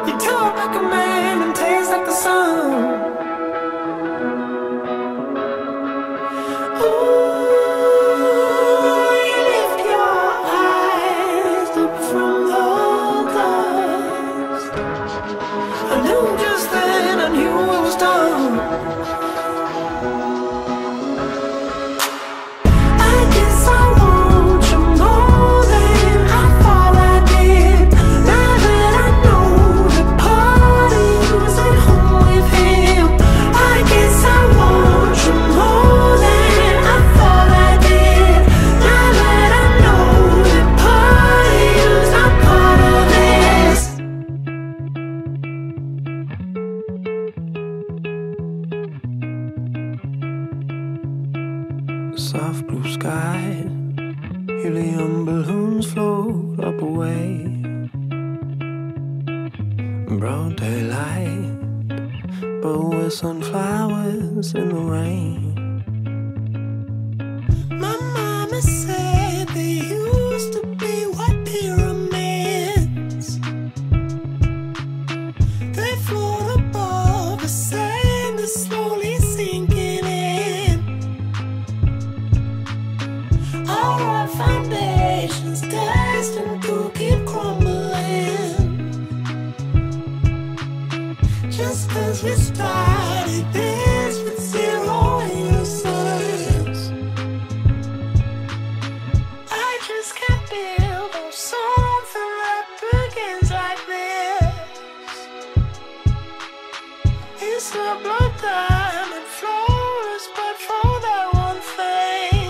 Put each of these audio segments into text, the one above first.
You talk like a man and taste like the sun. Ooh, you lift your eyes up from the dust. I knew just then, I knew it was done. I guess I want you more than I thought I did. Now that I know the party was at home with him, I guess I want you more than I thought I did. Now that I know the party was not part of this. Soft blue sky, helium balloons float up away. Broad daylight, but with sunflowers in the rain. My mama said they used to be white pyramids. They float above the sand, is slowly sinking in. Our foundations destined to keep crumbling. Just 'cause we started this with zero innocence, I just can't build on something that begins like this. It's a blood diamond flawless, but for that one thing.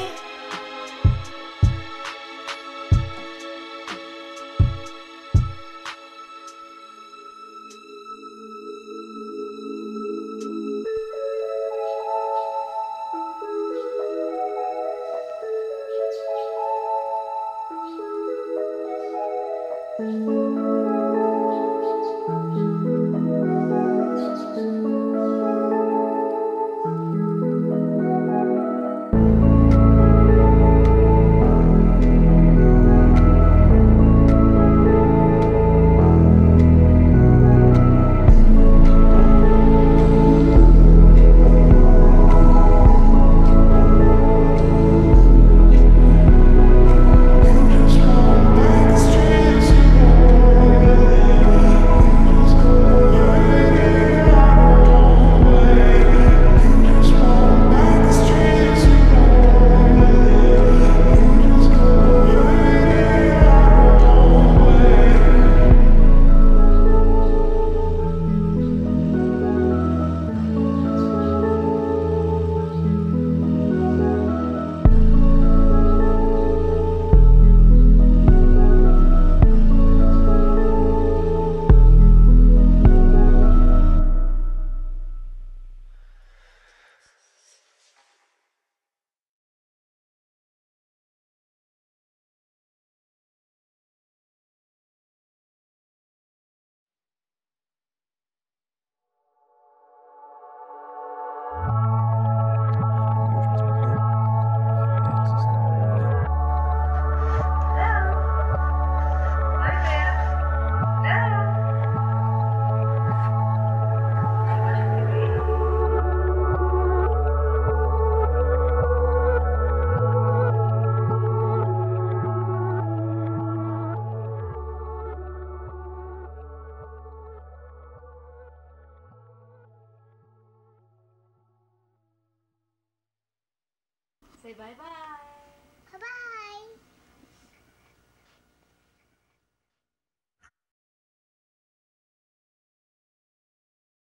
Say bye-bye.